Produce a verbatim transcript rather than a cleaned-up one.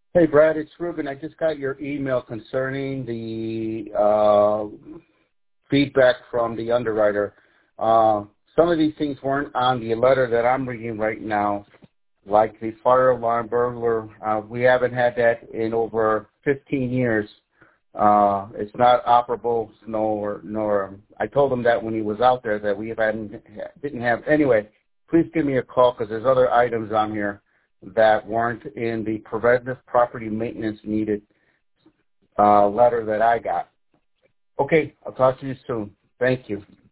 Hey, Brad, it's Ruben. I just got your email concerning the uh, feedback from the underwriter. Uh, some of these things weren't on the letter that I'm reading right now, like the fire alarm burglar. Uh, we haven't had that in over fifteen years. Uh, it's not operable, nor, nor, I told him that when he was out there that we hadn't, didn't have. Anyway, please give me a call because there's other items on here that weren't in the preventive property maintenance needed uh, letter that I got. Okay, I'll talk to you soon. Thank you.